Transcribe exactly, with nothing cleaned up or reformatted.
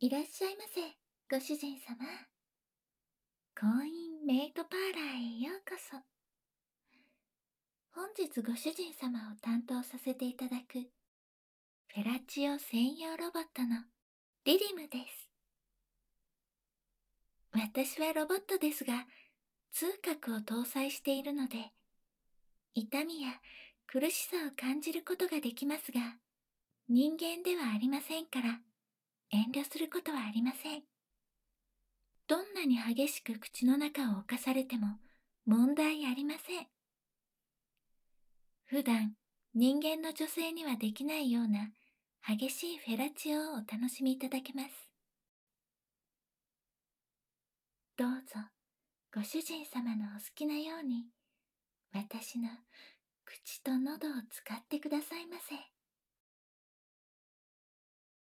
いらっしゃいませ、ご主人様。婚姻メイドパーラーへようこそ。本日ご主人様を担当させていただく、フェラチオ専用ロボットのリリムです。私はロボットですが、痛覚を搭載しているので、痛みや苦しさを感じることができますが、人間ではありませんから、遠慮することはありません。どんなに激しく口の中を侵されても問題ありません。普段人間の女性にはできないような激しいフェラチオをお楽しみいただけます。どうぞご主人様のお好きなように私の口と喉を使ってくださいませ。